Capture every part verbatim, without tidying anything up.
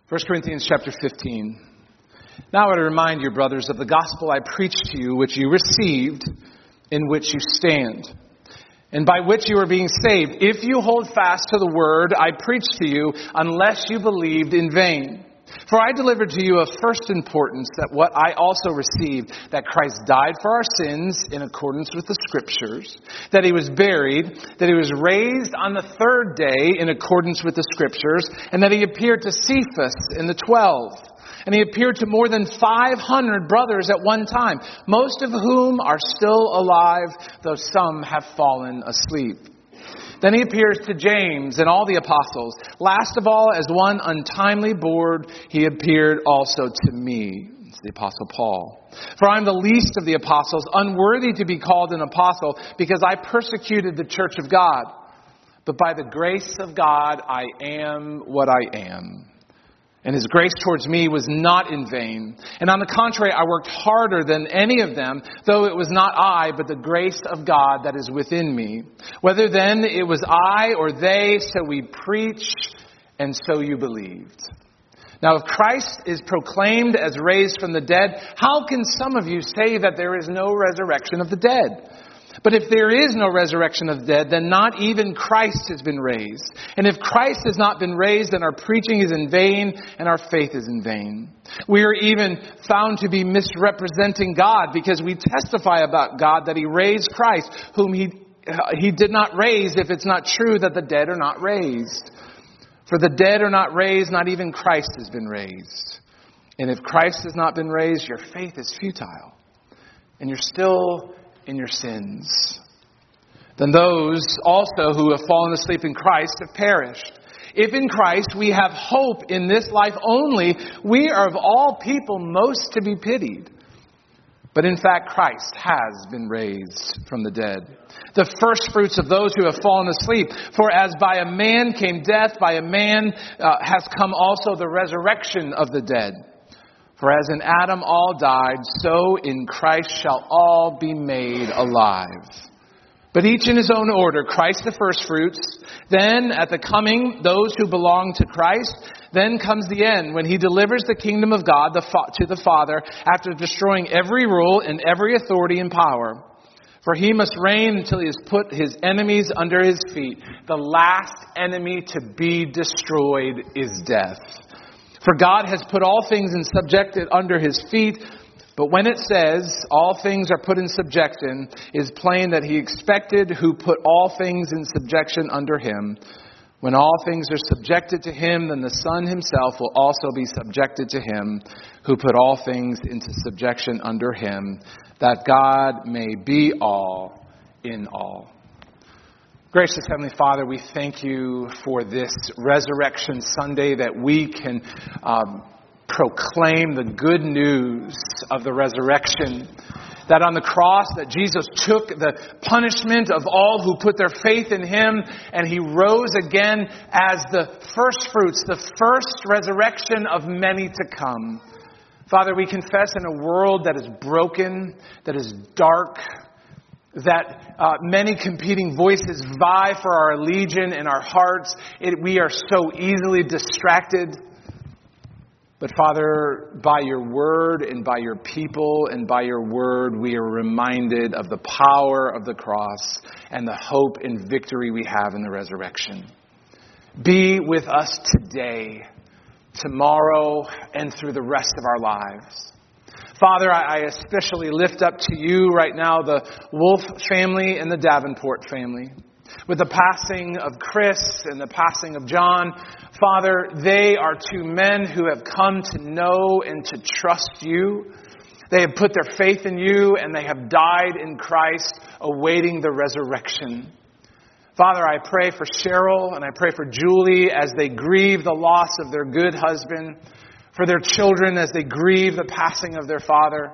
First Corinthians chapter fifteen. Now I want to remind you, brothers, of the gospel I preached to you, which you received, in which you stand, and by which you are being saved, if you hold fast to the word I preached to you, unless you believed in vain. For I delivered to you of first importance that what I also received, that Christ died for our sins in accordance with the Scriptures, that he was buried, that he was raised on the third day in accordance with the Scriptures, and that he appeared to Cephas and the twelve. And he appeared to more than five hundred brothers at one time, most of whom are still alive, though some have fallen asleep. Then he appears to James and all the apostles. Last of all, as one untimely born, he appeared also to me. It's the apostle Paul. For I am the least of the apostles, unworthy to be called an apostle, because I persecuted the church of God. But by the grace of God, I am what I am. And his grace towards me was not in vain. And on the contrary, I worked harder than any of them, though it was not I, but the grace of God that is within me. Whether then it was I or they, so we preach, and so you believed. Now, if Christ is proclaimed as raised from the dead, how can some of you say that there is no resurrection of the dead? But if there is no resurrection of the dead, then not even Christ has been raised. And if Christ has not been raised, then our preaching is in vain and our faith is in vain. We are even found to be misrepresenting God, because we testify about God that he raised Christ, whom he, he did not raise, if it's not true that the dead are not raised. For the dead are not raised, not even Christ has been raised. And if Christ has not been raised, your faith is futile, and you're still in your sins. Then those also who have fallen asleep in Christ have perished. If in Christ we have hope in this life only, we are of all people most to be pitied. But in fact, Christ has been raised from the dead, the first fruits of those who have fallen asleep. For as by a man came death, by a man uh, has come also the resurrection of the dead. For as in Adam all died, so in Christ shall all be made alive. But each in his own order, Christ the firstfruits, then at the coming, those who belong to Christ. Then comes the end, when he delivers the kingdom of God to the Father, after destroying every rule and every authority and power. For he must reign until he has put his enemies under his feet. The last enemy to be destroyed is death. For God has put all things in subjection under his feet. But when it says all things are put in subjection, it is plain that he expected who put all things in subjection under him. When all things are subjected to him, then the Son himself will also be subjected to him, who put all things into subjection under him, that God may be all in all. Gracious Heavenly Father, we thank you for this Resurrection Sunday, that we can um, proclaim the good news of the resurrection. That on the cross, that Jesus took the punishment of all who put their faith in him, and he rose again as the first fruits, the first resurrection of many to come. Father, we confess in a world that is broken, that is dark, that uh, many competing voices vie for our allegiance in our hearts. It, we are so easily distracted. But Father, by your word and by your people and by your word, we are reminded of the power of the cross and the hope and victory we have in the resurrection. Be with us today, tomorrow, and through the rest of our lives. Father, I especially lift up to you right now the Wolf family and the Davenport family. With the passing of Chris and the passing of John, Father, they are two men who have come to know and to trust you. They have put their faith in you, and they have died in Christ, awaiting the resurrection. Father, I pray for Cheryl and I pray for Julie as they grieve the loss of their good husband, for their children as they grieve the passing of their father.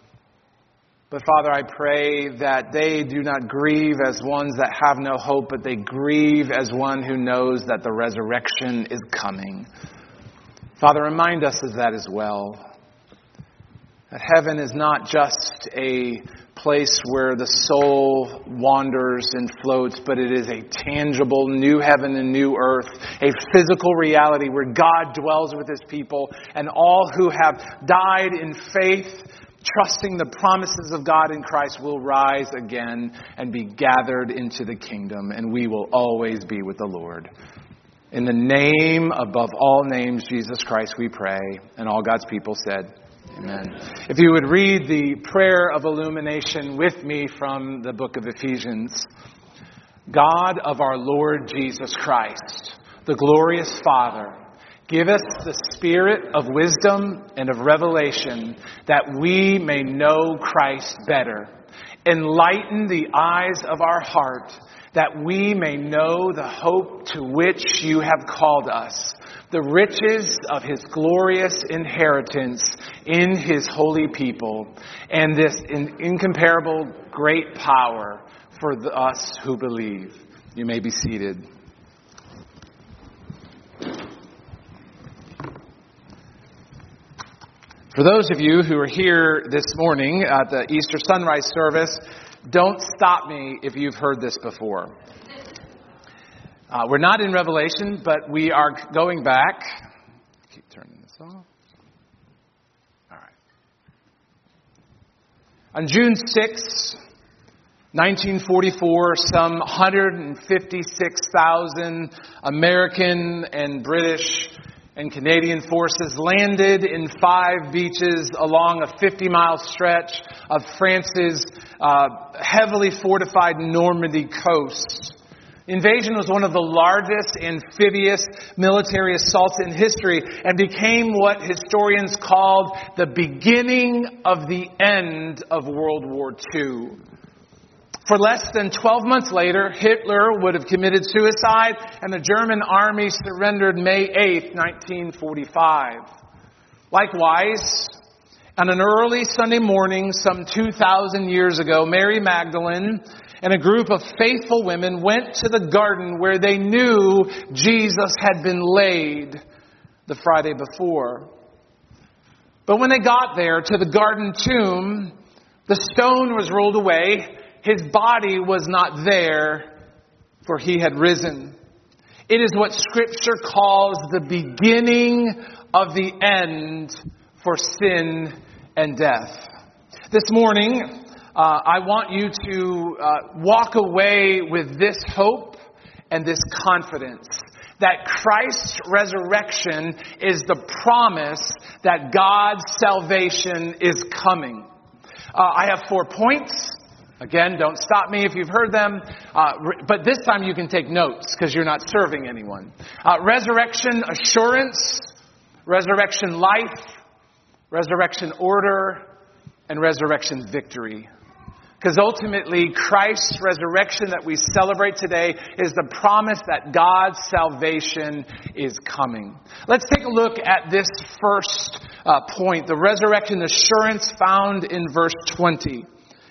But Father, I pray that they do not grieve as ones that have no hope, but they grieve as one who knows that the resurrection is coming. Father, remind us of that as well. That heaven is not just a place where the soul wanders and floats, but it is a tangible new heaven and new earth, a physical reality where God dwells with his people, and all who have died in faith, trusting the promises of God in Christ, will rise again and be gathered into the kingdom, and we will always be with the Lord. In the name above all names, Jesus Christ, we pray. And all God's people said, amen. If you would read the prayer of illumination with me from the book of Ephesians. God of our Lord Jesus Christ, the glorious Father, give us the spirit of wisdom and of revelation, that we may know Christ better. Enlighten the eyes of our heart, that we may know the hope to which you have called us, the riches of his glorious inheritance in his holy people, and this incomparable great power for us who believe. You may be seated. For those of you who are here this morning at the Easter sunrise service, don't stop me if you've heard this before. Uh, we're not in Revelation, but we are going back. Keep turning this off. All right. On June sixth, nineteen forty-four, some one hundred fifty-six thousand American and British and Canadian forces landed in five beaches along a fifty-mile stretch of France's uh, heavily fortified Normandy coast. The invasion was one of the largest amphibious military assaults in history and became what historians called the beginning of the end of World War Two. For less than twelve months later, Hitler would have committed suicide, and the German army surrendered May eighth, nineteen forty-five. Likewise, on an early Sunday morning, some two thousand years ago, Mary Magdalene and a group of faithful women went to the garden where they knew Jesus had been laid the Friday before. But when they got there to the garden tomb, the stone was rolled away. His body was not there, for he had risen. It is what Scripture calls the beginning of the end for sin and death. This morning, uh, I want you to uh, walk away with this hope and this confidence that Christ's resurrection is the promise that God's salvation is coming. Uh, I have four points. Again, don't stop me if you've heard them, uh, but this time you can take notes because you're not serving anyone. Uh, resurrection assurance, resurrection life, resurrection order, and resurrection victory. Because ultimately, Christ's resurrection that we celebrate today is the promise that God's salvation is coming. Let's take a look at this first uh, point, the resurrection assurance found in verse twenty.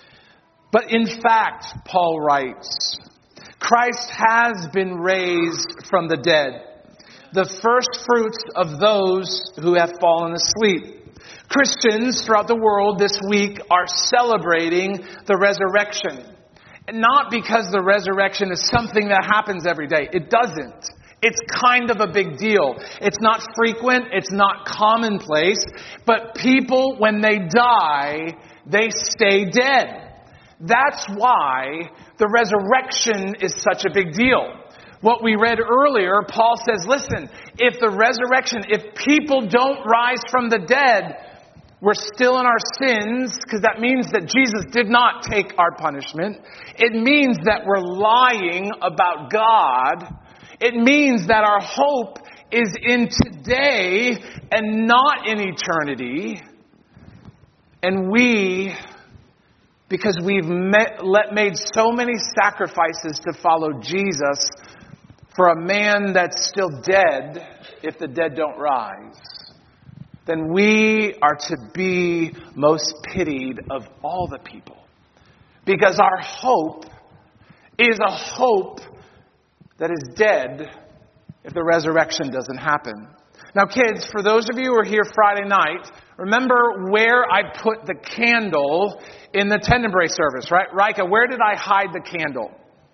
But in fact, Paul writes, Christ has been raised from the dead, the first fruits of those who have fallen asleep. Christians throughout the world this week are celebrating the resurrection. And not because the resurrection is something that happens every day. It doesn't. It's kind of a big deal. It's not frequent. It's not commonplace. But people, when they die, they stay dead. That's why the resurrection is such a big deal. What we read earlier, Paul says, listen, if the resurrection, if people don't rise from the dead, we're still in our sins, because that means that Jesus did not take our punishment. It means that we're lying about God. It means that our hope is in today and not in eternity. And we, because we've met, let, made so many sacrifices to follow Jesus for a man that's still dead, if the dead don't rise, then we are to be most pitied of all the people. Because our hope is a hope that is dead if the resurrection doesn't happen. Now, kids, for those of you who were here Friday night, remember where I put the candle in the Tenebrae service, right? Rika, where did I hide the candle?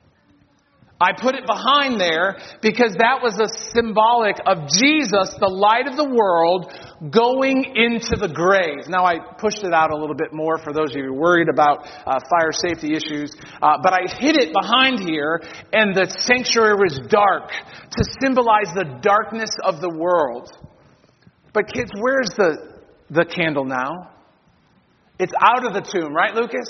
I put it behind there because that was a symbolic of Jesus, the light of the world, going into the grave. Now, I pushed it out a little bit more for those of you worried about uh, fire safety issues. Uh, but I hid it behind here, and the sanctuary was dark to symbolize the darkness of the world. But kids, where's the, the candle now? It's out of the tomb, right, Lucas?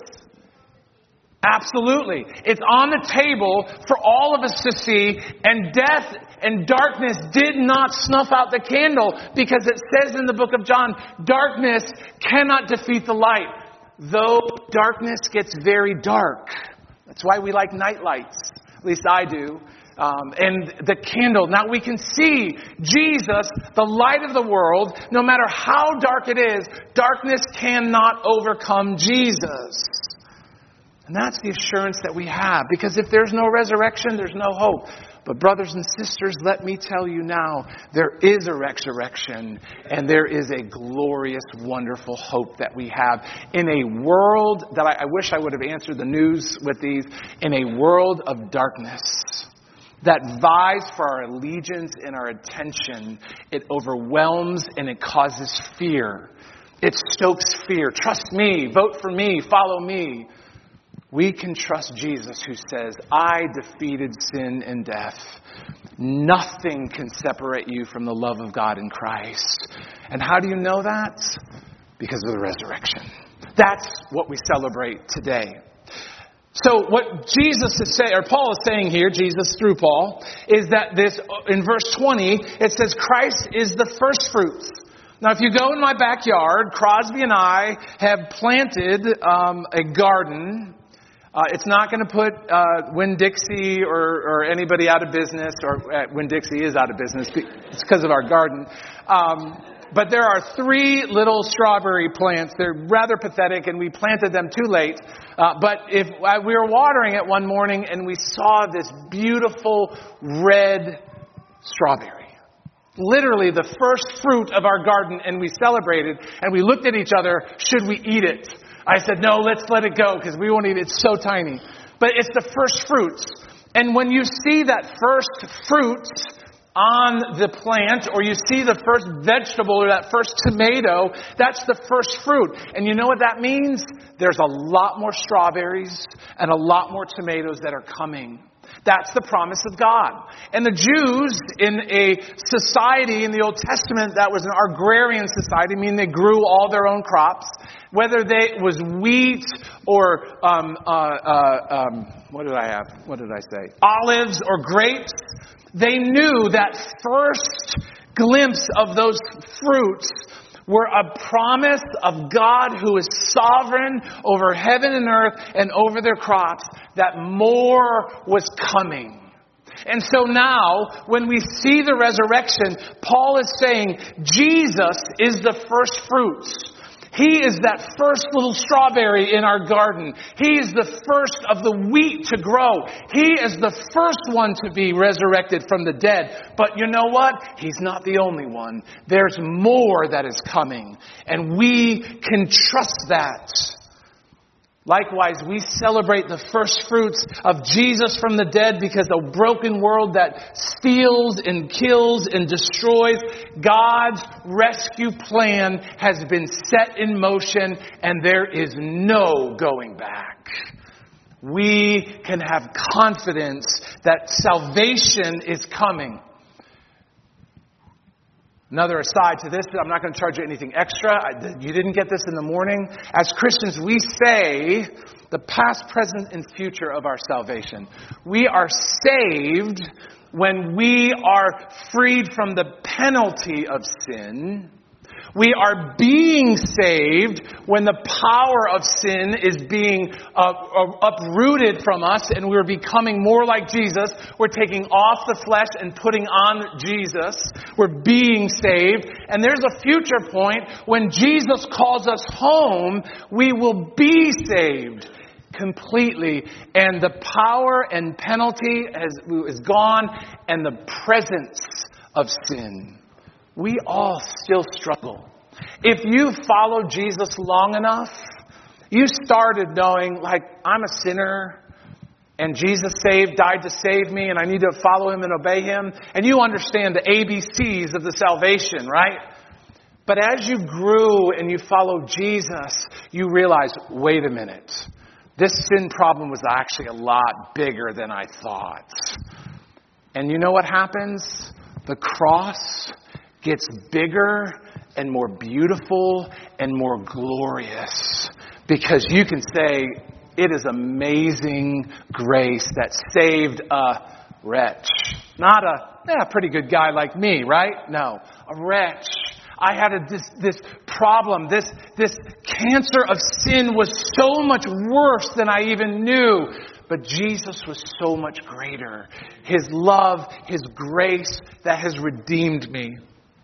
Absolutely. It's on the table for all of us to see, and death and darkness did not snuff out the candle, because it says in the book of John, darkness cannot defeat the light, though darkness gets very dark. That's why we like night lights. At least I do. Um, and the candle. Now we can see Jesus, the light of the world. No matter how dark it is, darkness cannot overcome Jesus. And that's the assurance that we have. Because if there's no resurrection, there's no hope. But brothers and sisters, let me tell you now, there is a resurrection. And there is a glorious, wonderful hope that we have. In a world that I, I wish I would have answered the news with these. In a world of darkness that vies for our allegiance and our attention, it overwhelms and it causes fear. It stokes fear. Trust me, vote for me, follow me. We can trust Jesus, who says, I defeated sin and death. Nothing can separate you from the love of God in Christ. And how do you know that? Because of the resurrection. That's what we celebrate today. So what Jesus is saying, or Paul is saying here, Jesus through Paul, is that this, in verse twenty, it says Christ is the first fruits. Now, if you go in my backyard, Crosby and I have planted um, a garden. Uh, it's not going to put uh, Winn-Dixie or, or anybody out of business, or uh, Winn-Dixie is out of business. It's because of our garden. Um, but there are three little strawberry plants. They're rather pathetic, and we planted them too late. Uh, but if uh, we were watering it one morning, and we saw this beautiful red strawberry. Literally the first fruit of our garden, and we celebrated, and we looked at each other, should we eat it? I said, no, let's let it go because we won't eat it. It's so tiny. But it's the first fruits. And when you see that first fruit on the plant, or you see the first vegetable or that first tomato, that's the first fruit. And you know what that means? There's a lot more strawberries and a lot more tomatoes that are coming. That's the promise of God. And the Jews in a society in the Old Testament that was an agrarian society, meaning they grew all their own crops, whether they it was wheat or um, uh, uh, um, what did I have? What did I say? Olives or grapes. They knew that first glimpse of those fruits were a promise of God, who is sovereign over heaven and earth and over their crops, that more was coming. And so now, when we see the resurrection, Paul is saying Jesus is the first fruits. He is that first little strawberry in our garden. He is the first of the wheat to grow. He is the first one to be resurrected from the dead. But you know what? He's not the only one. There's more that is coming. And we can trust that. Likewise, we celebrate the first fruits of Jesus from the dead, because a broken world that steals and kills and destroys, God's rescue plan has been set in motion, and there is no going back. We can have confidence that salvation is coming. Another aside to this, I'm not going to charge you anything extra. I, you didn't get this in the morning. As Christians, we say the past, present, and future of our salvation. We are saved when we are freed from the penalty of sin. We are being saved when the power of sin is being uh, uprooted from us, and we're becoming more like Jesus. We're taking off the flesh and putting on Jesus. We're being saved. And there's a future point when Jesus calls us home, we will be saved completely. And the power and penalty has, is gone, and the presence of sin we all still struggle. If you followed Jesus long enough, you started knowing, like, I'm a sinner, and Jesus saved, died to save me, and I need to follow him and obey him. And you understand the A B Cs of the salvation, right? But as you grew and you followed Jesus, you realize, wait a minute. This sin problem was actually a lot bigger than I thought. And you know what happens? The cross gets bigger and more beautiful and more glorious. Because you can say, it is amazing grace that saved a wretch. Not a eh, pretty good guy like me, right? No, a wretch. I had a, this, this problem. This, this cancer of sin was so much worse than I even knew. But Jesus was so much greater. His love, His grace that has redeemed me.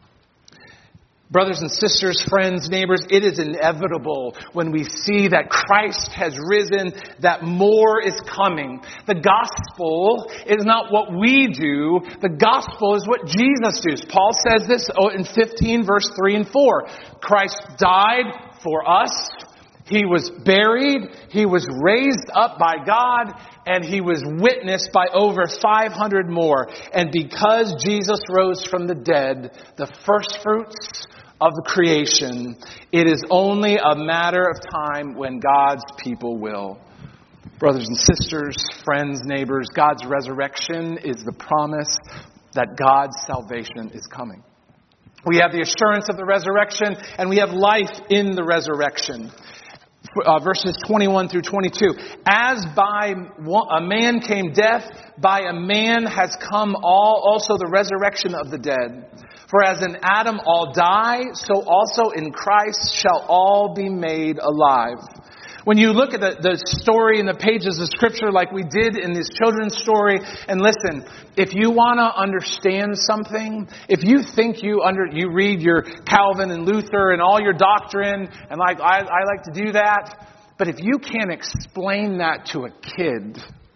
Brothers and sisters, friends, neighbors, it is inevitable when we see that Christ has risen, that more is coming. The gospel is not what we do. The gospel is what Jesus does. Paul says this in fifteen, verse three and four. Christ died for us. He was buried. He was raised up by God. And He was witnessed by over five hundred more. And because Jesus rose from the dead, the first fruits of the creation, it is only a matter of time when God's people will. Brothers and sisters, friends, neighbors, God's resurrection is the promise that God's salvation is coming. We have the assurance of the resurrection, and we have life in the resurrection. Uh, verses twenty-one through twenty-two. As by one, a man came death, by a man has come all also the resurrection of the dead. For as in Adam all die, so also in Christ shall all be made alive. When you look at the, the story in the pages of Scripture like we did in this children's story, and listen, if you want to understand something, if you think you under you read your Calvin and Luther and all your doctrine, and like I, I like to do that, but if you can't explain that to a kid,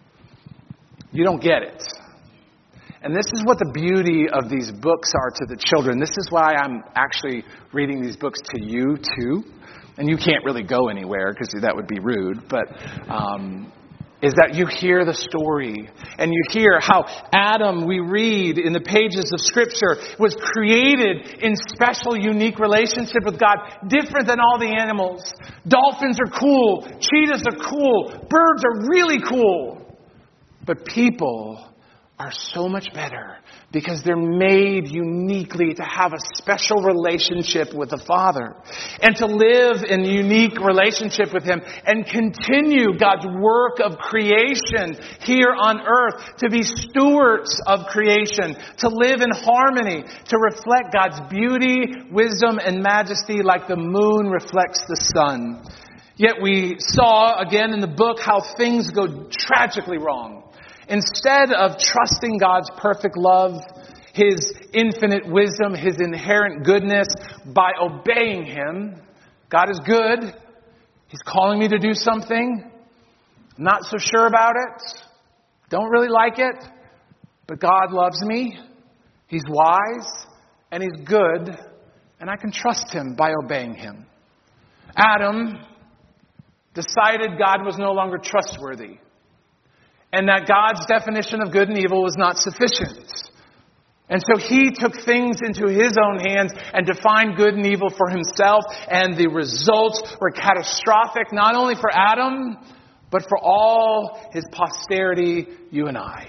you don't get it. And this is what the beauty of these books are to the children. This is why I'm actually reading these books to you too. And you can't really go anywhere because that would be rude. But um, is that you hear the story. And you hear how Adam, we read in the pages of Scripture, was created in special, unique relationship with God. Different than all the animals. Dolphins are cool. Cheetahs are cool. Birds are really cool. But people are so much better because they're made uniquely to have a special relationship with the Father and to live in a unique relationship with Him and continue God's work of creation here on earth, to be stewards of creation, to live in harmony, to reflect God's beauty, wisdom, and majesty like the moon reflects the sun. Yet we saw again in the book how things go tragically wrong. Instead of trusting God's perfect love, His infinite wisdom, His inherent goodness, by obeying Him, God is good. He's calling me to do something. I'm not so sure about it. Don't really like it. But God loves me. He's wise. And He's good. And I can trust Him by obeying Him. Adam decided God was no longer trustworthy. And that God's definition of good and evil was not sufficient. And so he took things into his own hands and defined good and evil for himself. And the results were catastrophic, not only for Adam, but for all his posterity, you and I.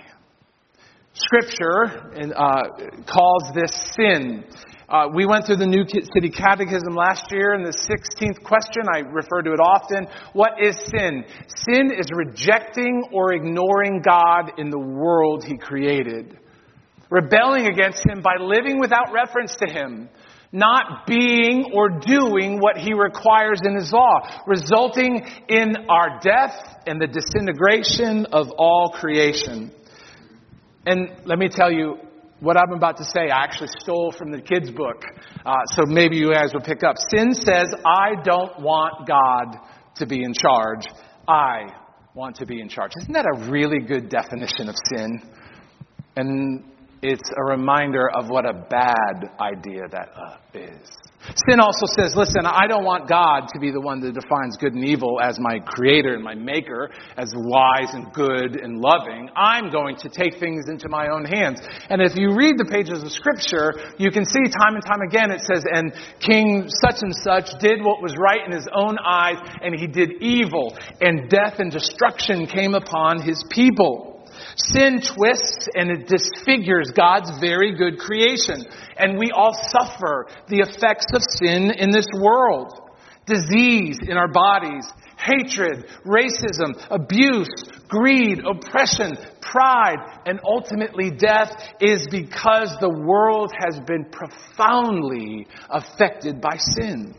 Scripture uh, calls this sin. Uh, we went through the New City Catechism last year, and the sixteenth question, I refer to it often. What is sin? Sin is rejecting or ignoring God in the world He created. Rebelling against Him by living without reference to Him. Not being or doing what He requires in His law. Resulting in our death and the disintegration of all creation. And let me tell you, what I'm about to say, I actually stole from the kids' book. Uh, so maybe you guys will pick up. Sin says, I don't want God to be in charge. I want to be in charge. Isn't that a really good definition of sin? And it's a reminder of what a bad idea that uh, is. Sin also says, listen, I don't want God to be the one that defines good and evil as my creator and my maker, as wise and good and loving. I'm going to take things into my own hands. And if you read the pages of Scripture, you can see time and time again it says, and King such and such did what was right in his own eyes, and he did evil, and death and destruction came upon his people. Sin twists and it disfigures God's very good creation. And we all suffer the effects of sin in this world. Disease in our bodies, hatred, racism, abuse, greed, oppression, pride, and ultimately death is because the world has been profoundly affected by sin.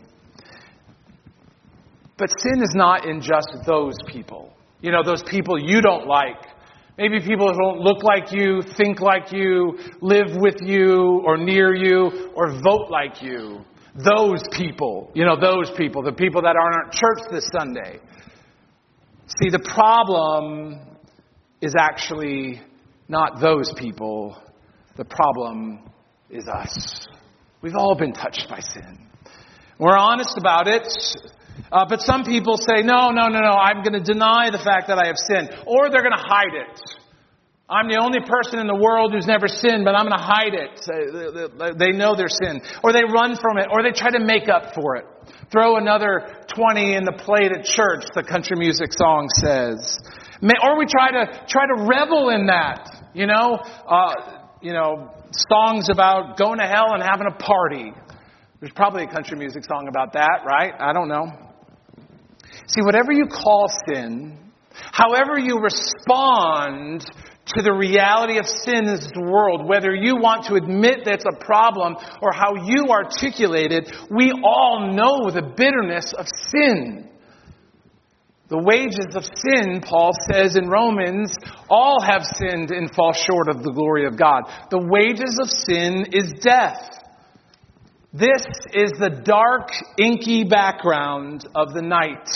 But sin is not in just those people. You know, those people you don't like. Maybe people who don't look like you, think like you, live with you, or near you, or vote like you. Those people. You know, those people. The people that aren't at church this Sunday. See, the problem is actually not those people. The problem is us. We've all been touched by sin. We're honest about it. Uh, but some people say, no, no, no, no, I'm going to deny the fact that I have sinned. Or they're going to hide it. I'm the only person in the world who's never sinned, but I'm going to hide it. They know their sin. Or they run from it. Or they try to make up for it. Throw another twenty in the plate at church, the country music song says. Or we try to try to revel in that. You know, uh, you know, songs about going to hell and having a party. There's probably a country music song about that, right? I don't know. See, whatever you call sin, however you respond to the reality of sin in this world, whether you want to admit that it's a problem or how you articulate it, we all know the bitterness of sin. The wages of sin, Paul says in Romans, all have sinned and fall short of the glory of God. The wages of sin is death. This is the dark, inky background of the night.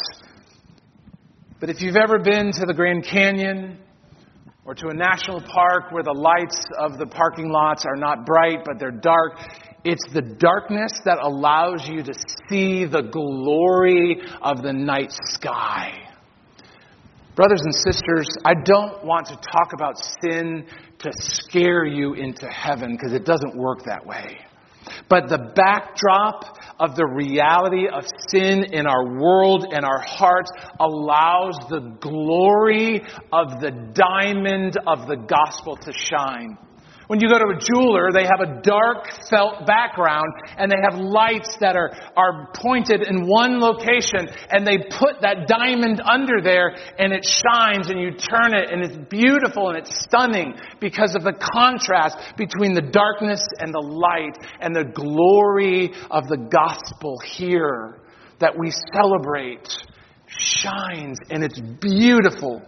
But if you've ever been to the Grand Canyon or to a national park where the lights of the parking lots are not bright but they're dark, it's the darkness that allows you to see the glory of the night sky. Brothers and sisters, I don't want to talk about sin to scare you into heaven because it doesn't work that way. But the backdrop of the reality of sin in our world and our hearts allows the glory of the diamond of the gospel to shine. When you go to a jeweler, they have a dark felt background and they have lights that are, are pointed in one location, and they put that diamond under there and it shines and you turn it and it's beautiful and it's stunning because of the contrast between the darkness and the light and the glory of the gospel here that we celebrate shines and it's beautiful.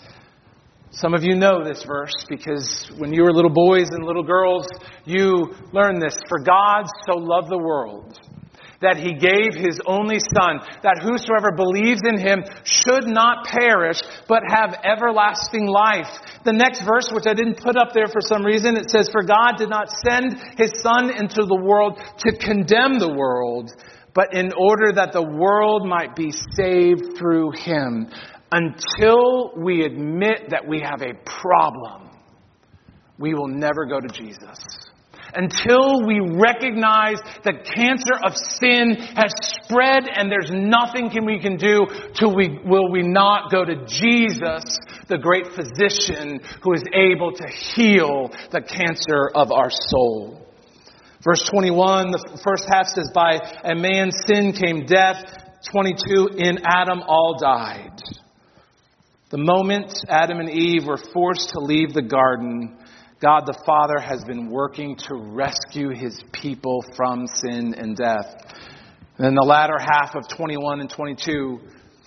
Some of you know this verse because when you were little boys and little girls, you learned this. For God so loved the world that he gave his only Son, that whosoever believes in him should not perish, but have everlasting life. The next verse, which I didn't put up there for some reason, it says, for God did not send his Son into the world to condemn the world, but in order that the world might be saved through him. Until we admit that we have a problem, we will never go to Jesus. Until we recognize the cancer of sin has spread and there's nothing can we can do, till we will we not go to Jesus, the great physician who is able to heal the cancer of our soul. Verse twenty-one, the first half says, by a man's sin came death. twenty-two, in Adam all died. The moment Adam and Eve were forced to leave the garden, God the Father has been working to rescue his people from sin and death. And in the latter half of twenty-one and twenty-two,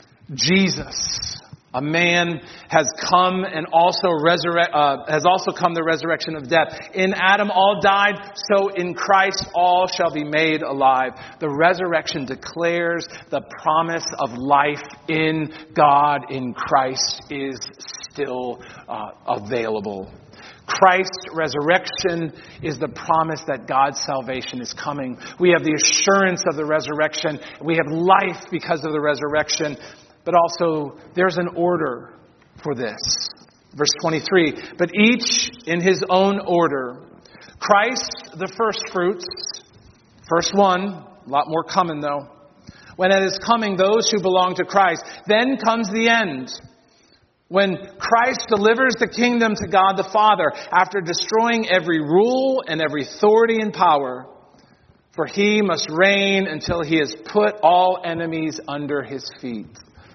Jesus, a man, has come and also resurrect, uh, has also come the resurrection of death. In Adam all died, so in Christ all shall be made alive. The resurrection declares the promise of life in God in Christ is still uh, available. Christ's resurrection is the promise that God's salvation is coming. We have the assurance of the resurrection. We have life because of the resurrection. But also, there's an order for this. Verse twenty-three, but each in his own order. Christ, the first fruits. First one, a lot more coming though. When it is coming, those who belong to Christ. Then comes the end. When Christ delivers the kingdom to God the Father after destroying every rule and every authority and power. For he must reign until he has put all enemies under his feet.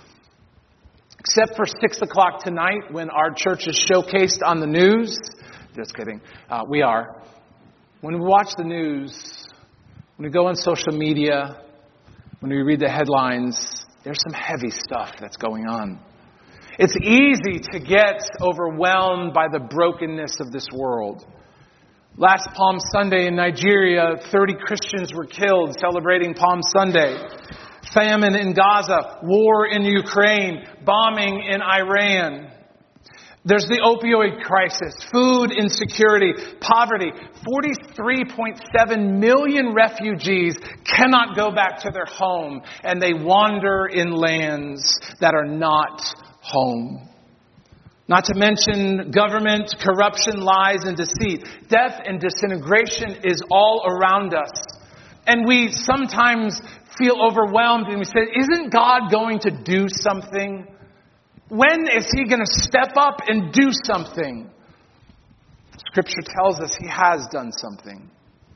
Except for six o'clock tonight when our church is showcased on the news. Just kidding. Uh, we are. When we watch the news, when we go on social media, when we read the headlines, there's some heavy stuff that's going on. It's easy to get overwhelmed by the brokenness of this world. Last Palm Sunday in Nigeria, thirty Christians were killed celebrating Palm Sunday. Famine in Gaza, war in Ukraine, bombing in Iran. There's the opioid crisis, food insecurity, poverty. forty-three point seven million refugees cannot go back to their home, and they wander in lands that are not home. Not to mention government, corruption, lies, and deceit. Death and disintegration is all around us. And we sometimes feel overwhelmed and we say, isn't God going to do something? When is he going to step up and do something? Scripture tells us he has done something.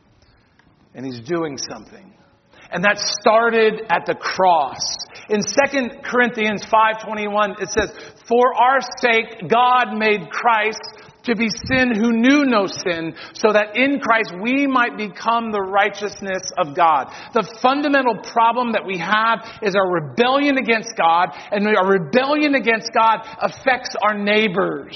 And he's doing something. And that started at the cross. In Second Corinthians five twenty-one, it says, for our sake, God made Christ to be sin who knew no sin, so that in Christ we might become the righteousness of God. The fundamental problem that we have is our rebellion against God, and our rebellion against God affects our neighbors.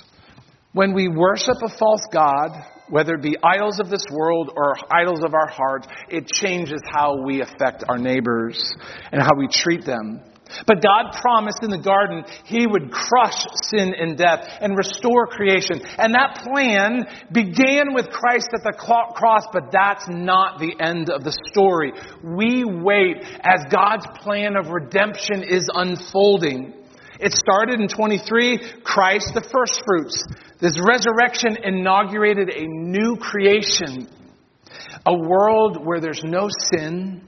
When we worship a false god, whether it be idols of this world or idols of our heart, it changes how we affect our neighbors and how we treat them. But God promised in the garden he would crush sin and death and restore creation. And that plan began with Christ at the cross, but that's not the end of the story. We wait as God's plan of redemption is unfolding. It started in twenty-three, Christ the first fruits. This resurrection inaugurated a new creation. A world where there's no sin,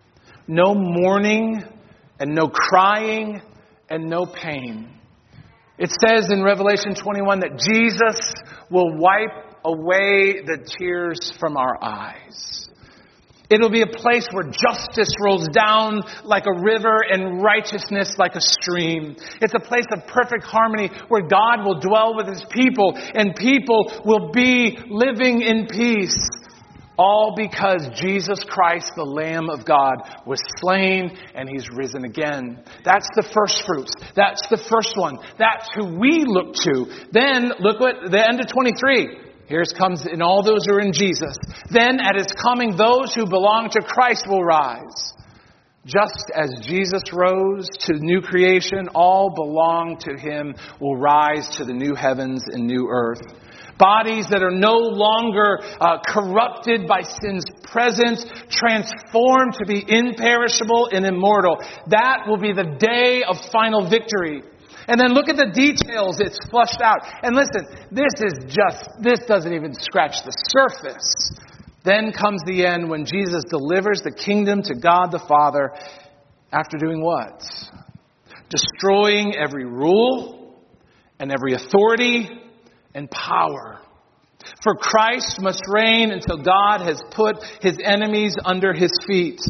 no mourning, and no crying, and no pain. It says in Revelation twenty-one that Jesus will wipe away the tears from our eyes. It'll be a place where justice rolls down like a river and righteousness like a stream. It's a place of perfect harmony where God will dwell with his people and people will be living in peace. All because Jesus Christ, the Lamb of God, was slain and he's risen again. That's the first fruits. That's the first one. That's who we look to. Then look what the end of twenty-three. Here it comes in all those who are in Jesus. Then at his coming, those who belong to Christ will rise. Just as Jesus rose to new creation, all belong to him will rise to the new heavens and new earth. Bodies that are no longer uh, corrupted by sin's presence, transformed to be imperishable and immortal. That will be the day of final victory. And then look at the details it's flushed out. And listen, this is just, this doesn't even scratch the surface. Then comes the end when Jesus delivers the kingdom to God the Father after doing what? Destroying every rule and every authority and power. For Christ must reign until God has put his enemies under his feet.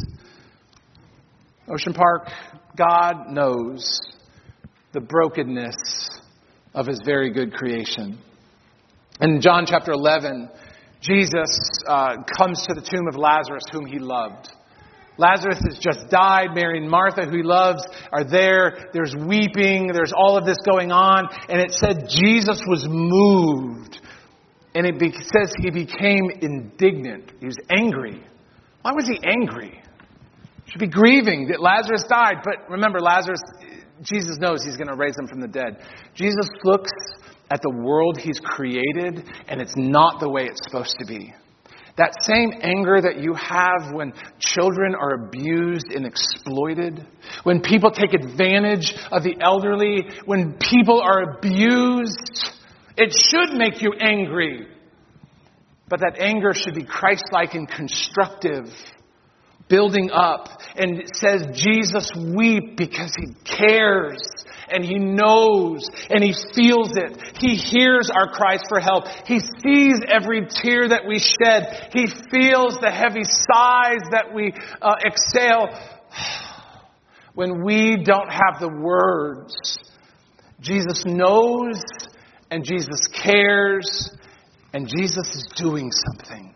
Ocean Park, God knows the brokenness of his very good creation. In John chapter eleven, Jesus uh, comes to the tomb of Lazarus, whom he loved. Lazarus has just died. Mary and Martha, who he loves, are there. There's weeping. There's all of this going on. And it said Jesus was moved. And it be- says he became indignant. He was angry. Why was he angry? He should be grieving that Lazarus died. But remember, Lazarus, Jesus knows he's going to raise him from the dead. Jesus looks at the world he's created, and it's not the way it's supposed to be. That same anger that you have when children are abused and exploited, when people take advantage of the elderly, when people are abused, it should make you angry. But that anger should be Christ-like and constructive, building up. And it says Jesus weep because he cares. And he knows and he feels it. He hears our cries for help. He sees every tear that we shed. He feels the heavy sighs that we uh, exhale. When we don't have the words, Jesus knows and Jesus cares and Jesus is doing something.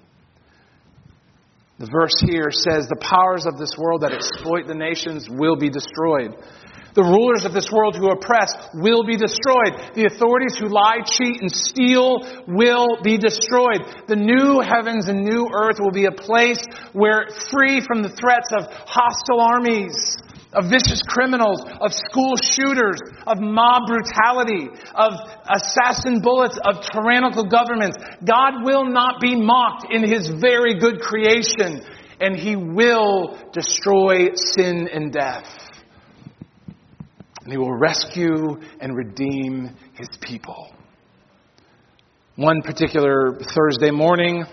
The verse here says, the powers of this world that exploit the nations will be destroyed. The rulers of this world who oppress will be destroyed. The authorities who lie, cheat, and steal will be destroyed. The new heavens and new earth will be a place where, free from the threats of hostile armies, of vicious criminals, of school shooters, of mob brutality, of assassin bullets, of tyrannical governments, God will not be mocked in his very good creation, and he will destroy sin and death. And he will rescue and redeem his people. One particular Thursday morning,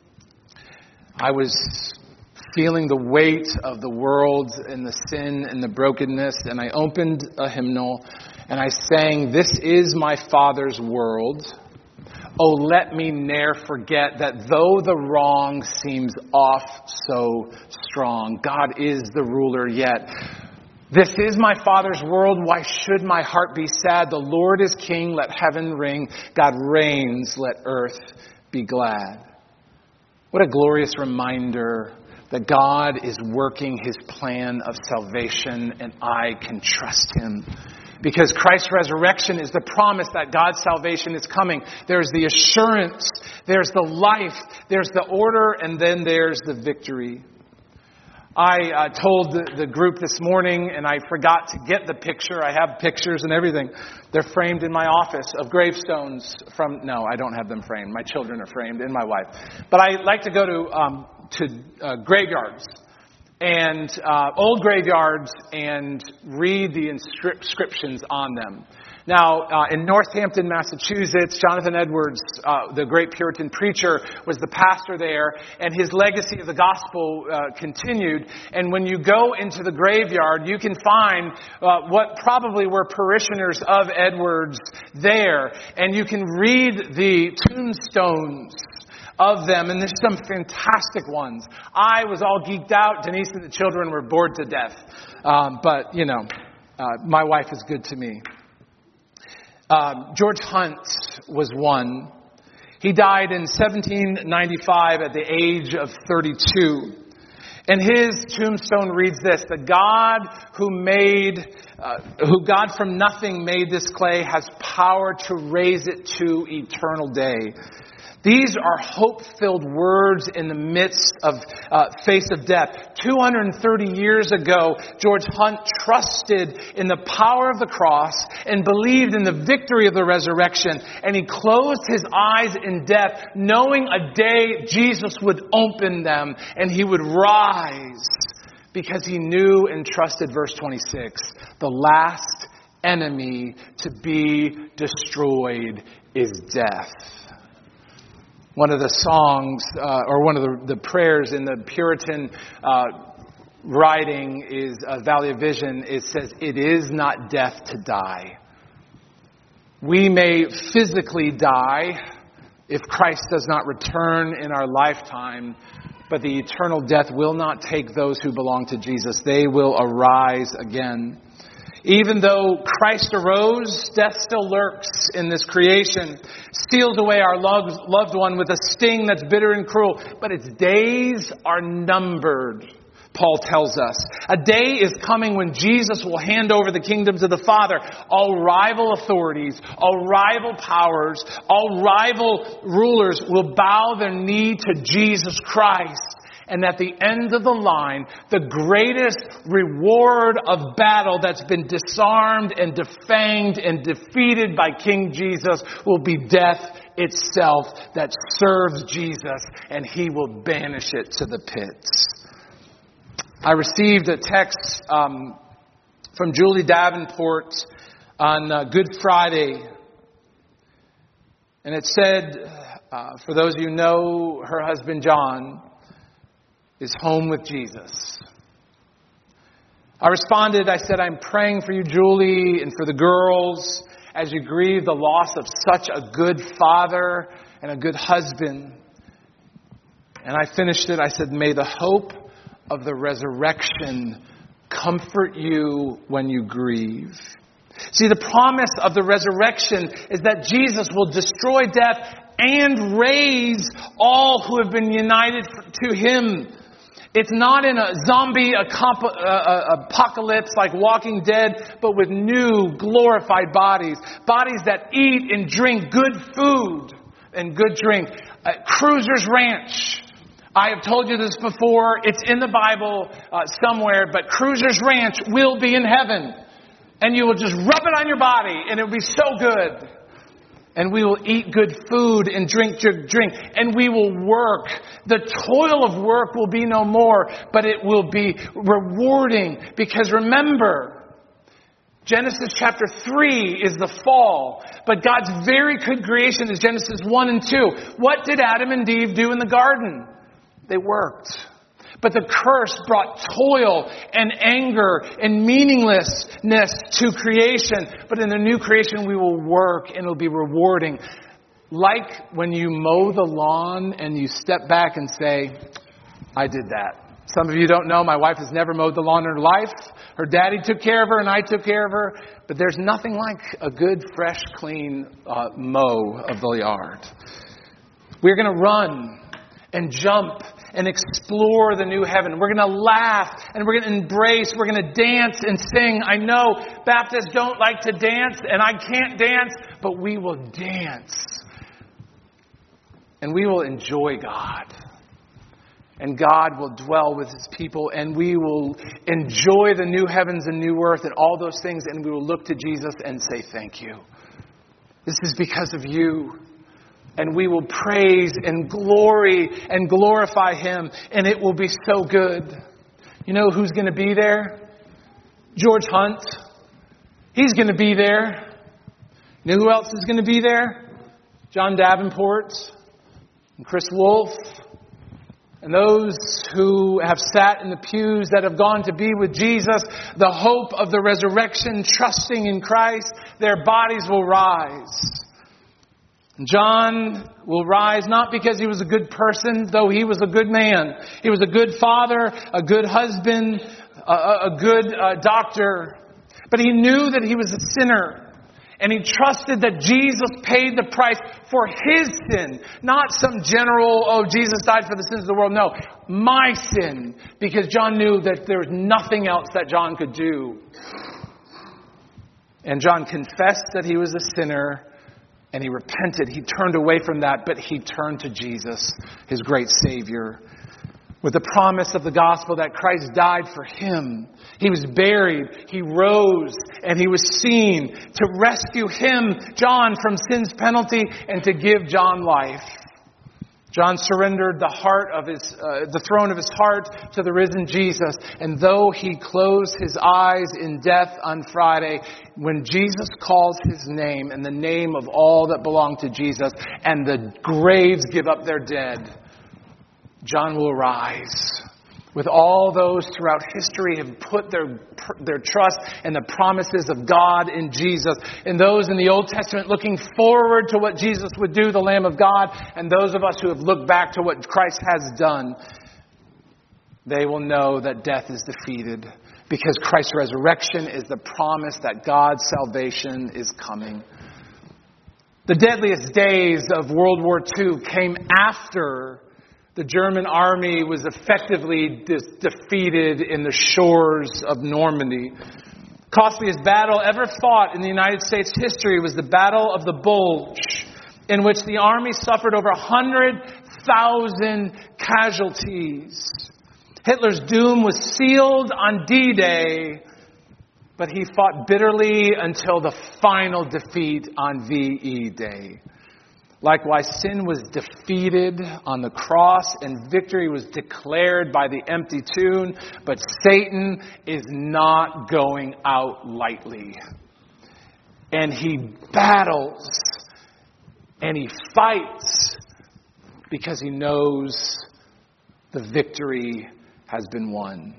I was feeling the weight of the world and the sin and the brokenness, and I opened a hymnal and I sang, "This is my Father's world. Oh, let me ne'er forget that though the wrong seems off so strong, God is the ruler yet. This is my Father's world. Why should my heart be sad? The Lord is King. Let heaven ring. God reigns. Let earth be glad." What a glorious reminder that God is working his plan of salvation and I can trust him. Because Christ's resurrection is the promise that God's salvation is coming. There's the assurance, there's the life, there's the order, and then there's the victory. I uh, told the, the group this morning, and I forgot to get the picture. I have pictures and everything. They're framed in my office of gravestones from... No, I don't have them framed. My children are framed, and my wife. But I like to go to um, to uh, graveyards, and uh, old graveyards, and read the inscriptions on them. Now, uh, in Northampton, Massachusetts, Jonathan Edwards, uh, the great Puritan preacher, was the pastor there, and his legacy of the gospel uh, continued. And when you go into the graveyard, you can find uh, what probably were parishioners of Edwards there, and you can read the tombstones of them, and there's some fantastic ones. I was all geeked out. Denise and the children were bored to death. Um, but, you know, uh, my wife is good to me. Um, George Hunt was one. He died in seventeen ninety-five at the age of thirty-two. And his tombstone reads this: "The God who made, uh, who God from nothing made this clay has power to raise it to eternal day." These are hope-filled words in the midst of uh, face of death. two hundred thirty years ago, George Hunt trusted in the power of the cross and believed in the victory of the resurrection. And he closed his eyes in death, knowing a day Jesus would open them and he would rise, because he knew and trusted, verse twenty-six, the last enemy to be destroyed is death. One of the songs, uh, or one of the, the prayers in the Puritan uh, writing is uh, Valley of Vision. It says, "It is not death to die." We may physically die if Christ does not return in our lifetime, but the eternal death will not take those who belong to Jesus. They will arise again. Even though Christ arose, death still lurks in this creation, steals away our loved, loved one with a sting that's bitter and cruel. But its days are numbered, Paul tells us. A day is coming when Jesus will hand over the kingdom to the Father. All rival authorities, all rival powers, all rival rulers will bow their knee to Jesus Christ. And at the end of the line, the greatest reward of battle that's been disarmed and defanged and defeated by King Jesus will be death itself that serves Jesus, and he will banish it to the pits. I received a text um, from Julie Davenport on uh, Good Friday. And it said, uh, for those of you who know, her husband John is home with Jesus. I responded, I said, I'm praying for you, Julie, and for the girls as you grieve the loss of such a good father and a good husband. And I finished it, I said, may the hope of the resurrection comfort you when you grieve. See, the promise of the resurrection is that Jesus will destroy death and raise all who have been united to him. It's not in a zombie apocalypse like Walking Dead, but with new glorified bodies. Bodies that eat and drink good food and good drink. Uh, Cruiser's Ranch. I have told you this before. It's in the Bible uh, somewhere, but Cruiser's Ranch will be in heaven. And you will just rub it on your body and it will be so good. And we will eat good food and drink good drink. And we will work. The toil of work will be no more, but it will be rewarding. Because remember, Genesis chapter three is the fall. But God's very good creation is Genesis one and two. What did Adam and Eve do in the garden? They worked. But the curse brought toil and anger and meaninglessness to creation. But in the new creation, we will work and it will be rewarding. Like when you mow the lawn and you step back and say, I did that. Some of you don't know, my wife has never mowed the lawn in her life. Her daddy took care of her and I took care of her. But there's nothing like a good, fresh, clean uh, mow of the yard. We're going to run and jump and explore the new heaven. We're going to laugh and we're going to embrace. We're going to dance and sing. I know Baptists don't like to dance and I can't dance, but we will dance. And we will enjoy God. And God will dwell with his people and we will enjoy the new heavens and new earth and all those things. And we will look to Jesus and say, thank you. This is because of you. And we will praise and glory and glorify him. And it will be so good. You know who's going to be there? George Hunt. He's going to be there. You know who else is going to be there? John Davenport and Chris Wolf. And those who have sat in the pews that have gone to be with Jesus, the hope of the resurrection, trusting in Christ, their bodies will rise. John will rise not because he was a good person, though he was a good man. He was a good father, a good husband, a, a good uh, doctor. But he knew that he was a sinner. And he trusted that Jesus paid the price for his sin. Not some general, oh, Jesus died for the sins of the world. No, my sin. Because John knew that there was nothing else that John could do. And John confessed that he was a sinner. And he repented. He turned away from that, but he turned to Jesus, his great Savior, with the promise of the gospel that Christ died for him. He was buried. He rose and he was seen to rescue him, John, from sin's penalty and to give John life. John surrendered the heart of his, uh, the throne of his heart to the risen Jesus. And though he closed his eyes in death on Friday, when Jesus calls his name and the name of all that belong to Jesus, and the graves give up their dead, John will rise. With all those throughout history have put their their trust in the promises of God in Jesus. And those in the Old Testament looking forward to what Jesus would do, the Lamb of God. And those of us who have looked back to what Christ has done. They will know that death is defeated. Because Christ's resurrection is the promise that God's salvation is coming. The deadliest days of World War Two came after the German army was effectively de- defeated in the shores of Normandy. Costliest battle ever fought in the United States history was the Battle of the Bulge, in which the army suffered over one hundred thousand casualties. Hitler's doom was sealed on D-Day, but he fought bitterly until the final defeat on V E Day. Likewise, sin was defeated on the cross and victory was declared by the empty tomb, but Satan is not going out lightly. And he battles and he fights because he knows the victory has been won.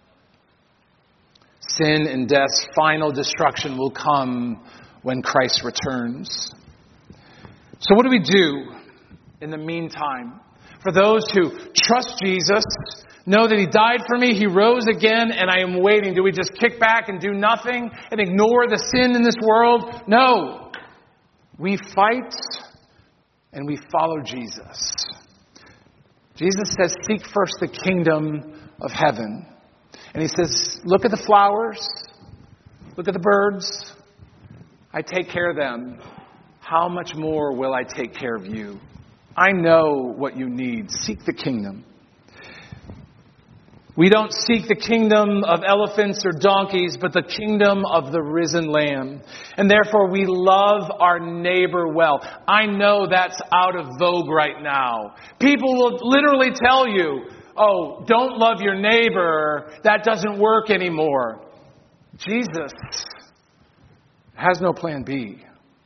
Sin and death's final destruction will come when Christ returns. So what do we do in the meantime? For those who trust Jesus, know that He died for me, He rose again, and I am waiting. Do we just kick back and do nothing and ignore the sin in this world? No. We fight and we follow Jesus. Jesus says, seek first the kingdom of heaven. And He says, look at the flowers. Look at the birds. I take care of them. How much more will I take care of you? I know what you need. Seek the kingdom. We don't seek the kingdom of elephants or donkeys, but the kingdom of the risen Lamb. And therefore we love our neighbor well. I know that's out of vogue right now. People will literally tell you, oh, don't love your neighbor. That doesn't work anymore. Jesus has no plan B.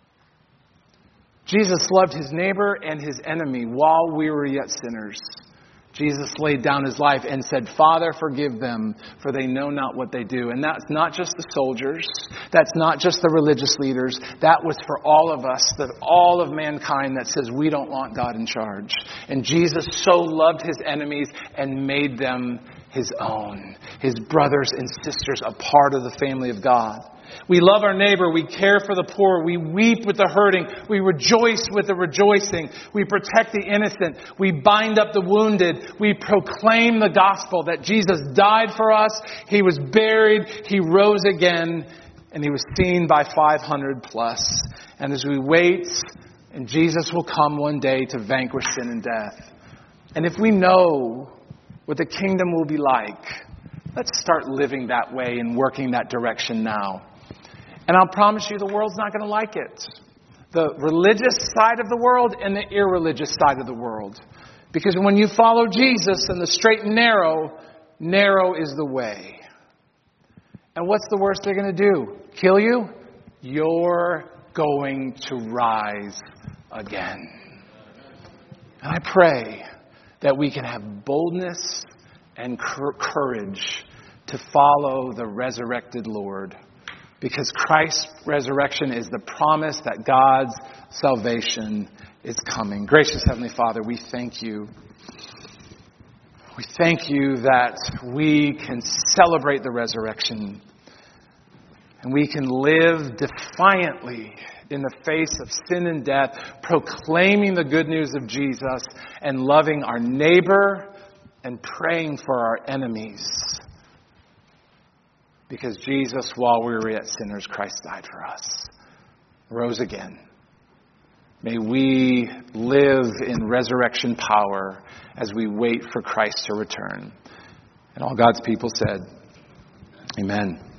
Jesus loved His neighbor and His enemy while we were yet sinners. Jesus laid down His life and said, Father, forgive them, for they know not what they do. And that's not just the soldiers. That's not just the religious leaders. That was for all of us, the, all of mankind that says we don't want God in charge. And Jesus so loved His enemies and made them His own, His brothers and sisters, a part of the family of God. We love our neighbor. We care for the poor. We weep with the hurting. We rejoice with the rejoicing. We protect the innocent. We bind up the wounded. We proclaim the gospel that Jesus died for us. He was buried. He rose again. And He was seen by five hundred plus. And as we wait, and Jesus will come one day to vanquish sin and death. And if we know what the kingdom will be like, let's start living that way and working that direction now. And I'll promise you the world's not going to like it. The religious side of the world and the irreligious side of the world. Because when you follow Jesus and the straight and narrow, narrow is the way. And what's the worst they're going to do? Kill you? You're going to rise again. And I pray that we can have boldness and courage to follow the resurrected Lord. Because Christ's resurrection is the promise that God's salvation is coming. Gracious Heavenly Father, we thank You. We thank You that we can celebrate the resurrection. And we can live defiantly in the face of sin and death, proclaiming the good news of Jesus and loving our neighbor and praying for our enemies. Because Jesus, while we were yet sinners, Christ died for us, rose again. May we live in resurrection power as we wait for Christ to return. And all God's people said, Amen.